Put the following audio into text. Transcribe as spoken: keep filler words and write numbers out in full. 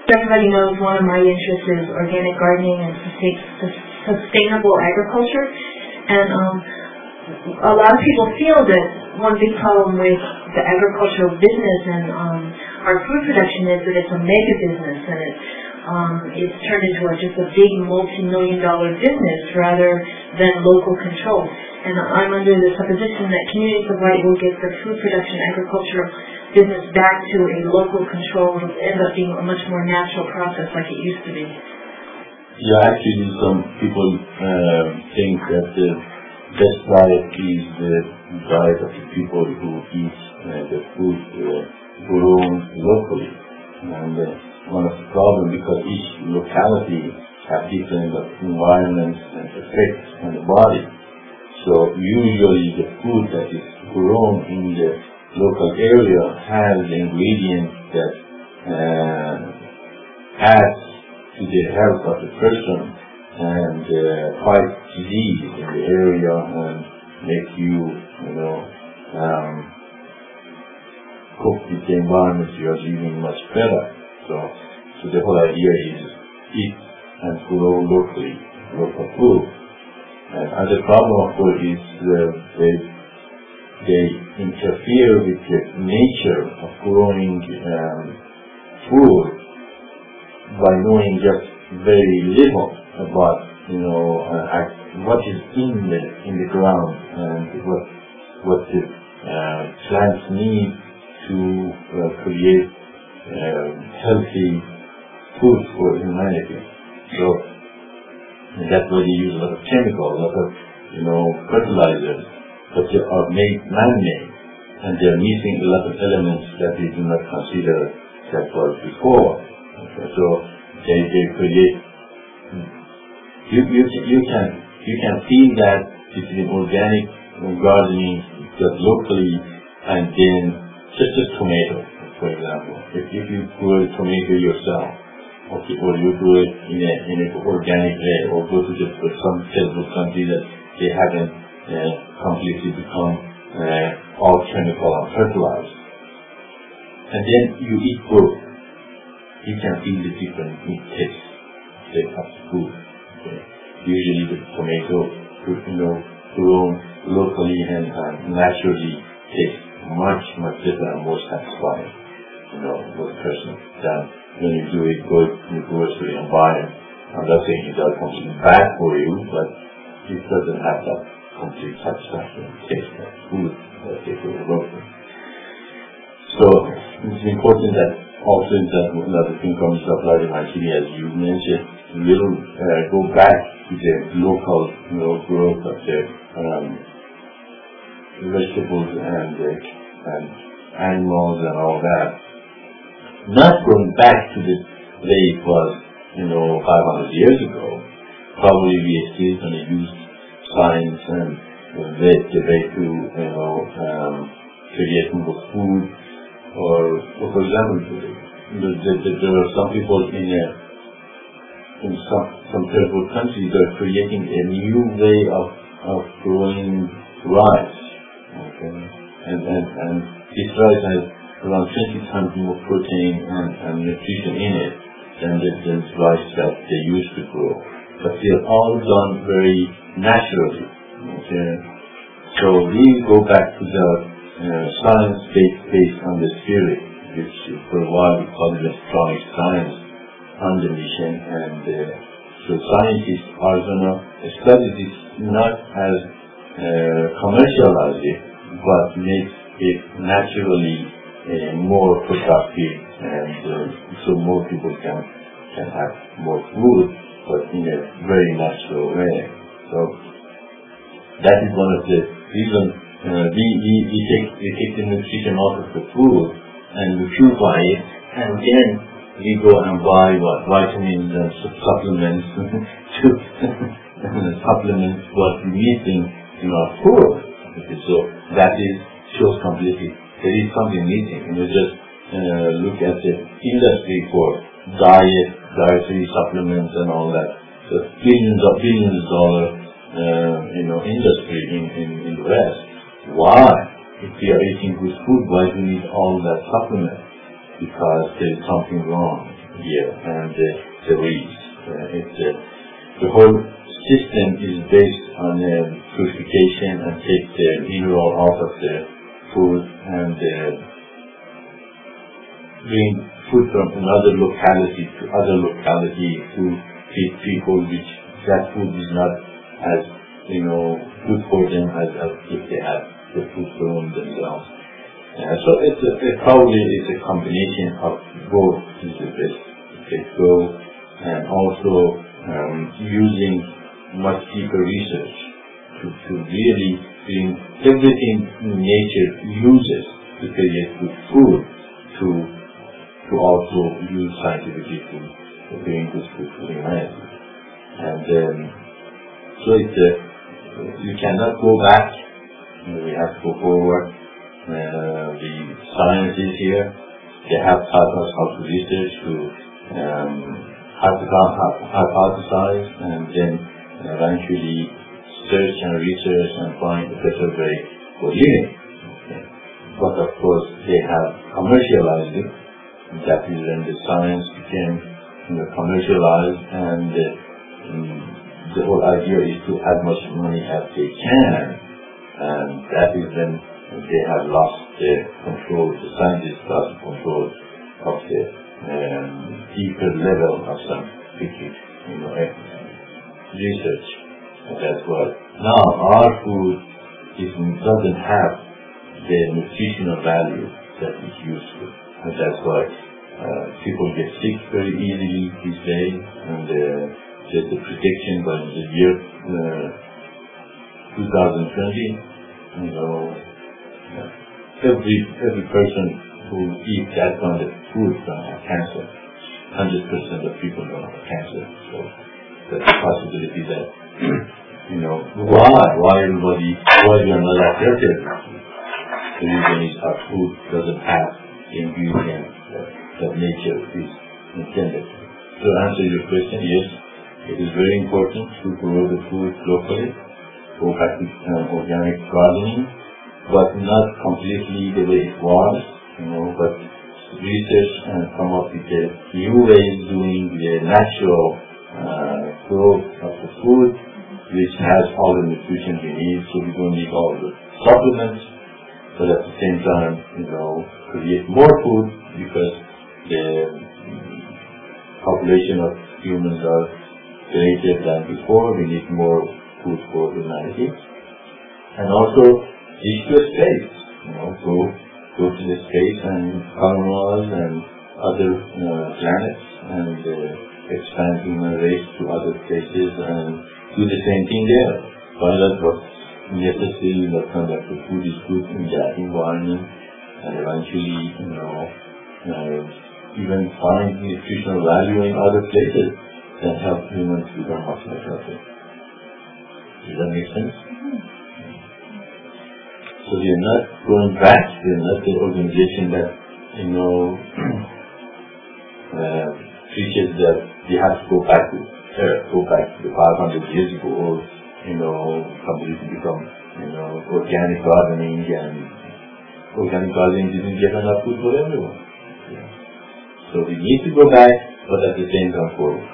everybody knows one of my interests is organic gardening and sustainable agriculture. And um, a lot of people feel that one big problem with the agricultural business and um, our food production is that it's a mega business and it, um, it's turned into a, just a big multi-million dollar business rather than local control. And I'm under the supposition that Communities of Light will get the food production agricultural business back to a local control and end up being a much more natural process like it used to be. Yeah, actually some people uh, think that the best diet is the diet of the people who eat uh, the food uh, grown locally. And uh, one of the problems, because each locality has different environments and effects on the body. So usually the food that is grown in the local area has the ingredients that uh, adds to the health of the person and uh, fight disease in the area and make you, you know, um, cook with the environment you are living much better. So, so the whole idea is eat and grow locally, local food. And other problem, of course, is uh, they, they interfere with the nature of growing um, food by knowing just very little about, you know, uh, what is in the in the ground and what what the uh, plants need to uh, create uh, healthy food for humanity. So that's why they use a lot of chemicals, a lot of, you know, fertilizers, but they are made man-made, and they are missing a lot of elements that we do not consider that was before. Okay, so they they create. You you you can you can feel that between organic gardening just locally and then just a tomato, for example. If if you grow a tomato yourself, okay, or you grow it in a in an organic way, or go to just some terrible country that they haven't uh, completely become uh, all chemical and fertilized, and then you eat both, you can feel the difference in taste of the food. Okay. Usually the tomato, you know, grown locally and uh, naturally tastes much, much better and more satisfying, you know, for the person than when you do it, go to the grocery and buy it. I'm not saying it does completely bad for you, but it doesn't have that complete satisfaction taste of food that they do locally. So it's important that also that another thing comes up like in Nigeria, as you mentioned, will uh, go back to the local, you know, growth of the um, vegetables and uh, and animals and all that. Not going back to the way it was, you know, five hundred years ago. Probably we are still going to use science and the, the way to, you know, um, create more food. Or, or for example, there, there, there are some people in a, in some some third world countries that are creating a new way of of growing rice. Okay, and and and this rice has around twenty times more protein and, and nutrition in it than the, the rice that they used to grow. But they're all done very naturally. Okay, so we go back to the uh, science based based on the spirit, which for a while we call it electronic science on the mission, and uh, so scientists are going to study this not as uh, commercialize it, but make it naturally uh, more productive, and uh, so more people can can have more food, but in a very natural way. So that is one of the reasons uh, we, we, we take we take the nutrition out of the food and we purify it, and then we go and buy what vitamins and supplements to supplement what we're missing in our food. Okay, so that is shows completely there is something missing. And you just uh, look at the industry for diet, dietary supplements, and all that. So billions of billions of dollar, uh, you know, industry in, in, in the West. Why? If we are eating good food, why do we need all that supplement? Because there is something wrong. here, and uh, the weeds. Uh, it's, uh, the whole system is based on uh, purification and take the mineral out of the food and uh, bring food from another locality to other locality to feed people which that food is not as, you know, good for them as, as if they have the food grown themselves. Uh, so it's a, it probably is a combination of both is the best they go, and also um, using much deeper research to, to really bring everything nature uses to create good food to to also use scientifically to, to bring good food to humanity. And um, so it's uh, you cannot go back. We have to go forward. Uh, the science is here. They have taught us how to research, to um, how to hypothesize, and then eventually search and research and find a better way for living. Okay. But of course, they have commercialized it. That is when the science became, you know, commercialized, and uh, um, the whole idea is to as much money as they can, and that is when they have lost the control, the scientists lost control of the um, deeper level of scientific, you know, research. And that's why now our food is, doesn't have the nutritional value that is useful, and that's why uh, people get sick very easily these days, and uh, there's the prediction by the year uh, twenty twenty, you know, every every person who eats that kind of food will have cancer. Hundred percent of people will have cancer. So there's a possibility that, you know, why why everybody why we are not affected? The reason is our food doesn't have the ingredients that, that nature is intended. To answer your question, yes, it is very important to grow the food locally, go back to uh, organic gardening, but not completely the way it was, you know, but research and come up with a new ways doing the natural uh, growth of the food, which has all the nutrition we need, so we don't need all the supplements, but at the same time, you know, create more food because the population of humans are greater than before. We need more food for humanity. And also, reach to space, you know, go, go to the space and colonize and other uh, planets and uh, expand human race to other places and do the same thing there. Find out what's necessary, what kind of food is good in that environment, and eventually, you know, uh, even find nutritional value in other places that help humans become much more healthy. Does that make sense? So we are not going back, we are not the organization that, you know, uh, preaches that we have to go back to Earth, go back to the five hundred years ago, or, you know, completely become, you know, organic gardening, and organic gardening didn't get enough food for everyone. Yeah. So we need to go back, but at the same time forward.